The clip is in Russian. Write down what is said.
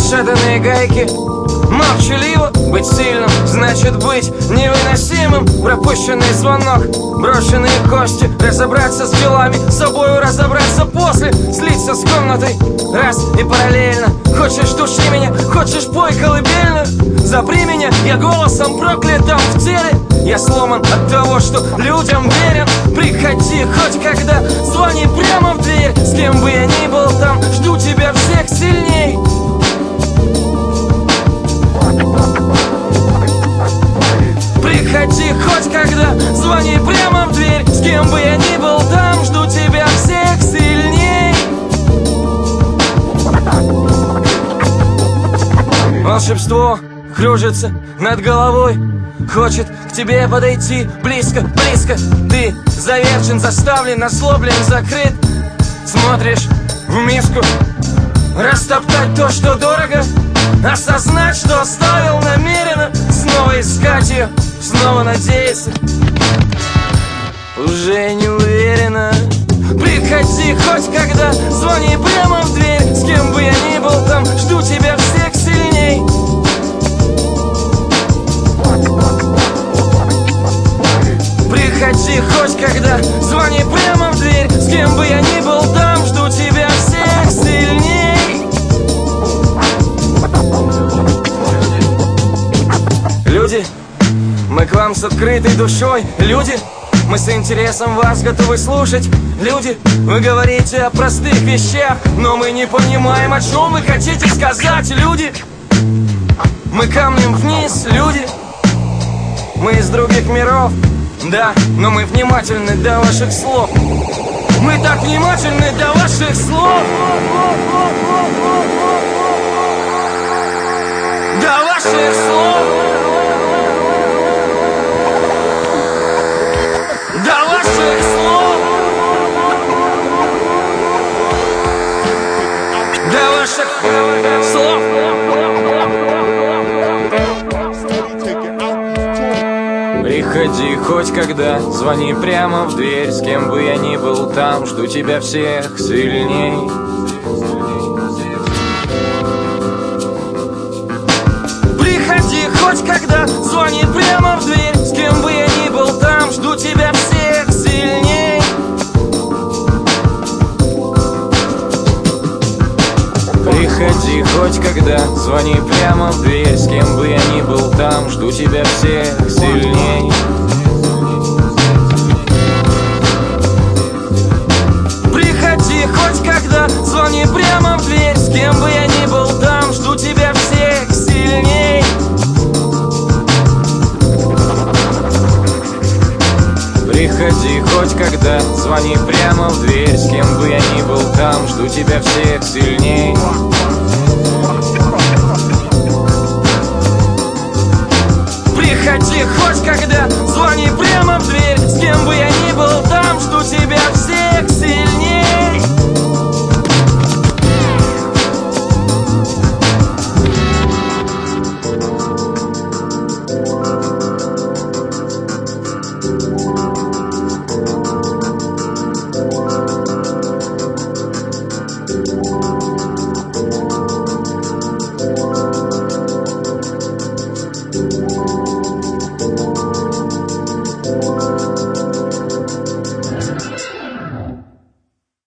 расшатанные гайки. Молчаливо быть сильным значит быть невыносимым. Пропущенный звонок, брошенные кости. Разобраться с делами, с собою разобраться после. Слиться с комнатой раз и параллельно. Хочешь, души меня, хочешь, пой колыбельную. Запри меня, я голосом проклятым в теле. Я сломан от того, что людям верен. Приходи хоть когда, звони прямо в дверь. С кем бы я ни был там, жду тебя всех сильней. Приходи хоть когда, звони прямо в дверь. С кем бы я ни был там, жду тебя всех сильней. Волшебство кружится над головой, хочет к тебе подойти близко, близко. Ты завержен, заставлен, ослаблен, закрыт. Смотришь в миску, растоптать то, что дорого. Осознать, что оставил намеренно. Снова искать ее, снова надеяться. Уже не уверена. Приходи хоть когда, звони прямо в дверь. С кем бы я ни был там, жду тебя всех сильней. Приходи хоть когда, звони прямо в дверь. С кем бы я ни был там, жду тебя всех сильней. Люди, мы к вам с открытой душой. Люди, мы с интересом вас готовы слушать. Люди, вы говорите о простых вещах, но мы не понимаем, о чем вы хотите сказать. Люди, мы камнем вниз. Люди, мы из других миров. Да, но мы внимательны до ваших слов. Мы так внимательны до ваших слов. До ваших слов. До ваших слов. До ваших слов. Приходи хоть когда, звони прямо в дверь. С кем бы я ни был там, жду тебя всех сильней. Приходи хоть когда, звони прямо в дверь. С кем бы я ни был там, жду тебя всех сильней. Приходи хоть когда, звони прямо в дверь. С кем бы я ни был там, жду тебя всех сильней. Приходи хоть когда, звони прямо в дверь. С кем бы я ни был там, жду тебя всех сильней. Приходи хоть когда, звони прямо в дверь. С кем бы я ни был там, жду тебя всех сильней. Приходи хоть когда, звони прямо в дверь. С кем бы я ни был там, жду тебя всех сильней.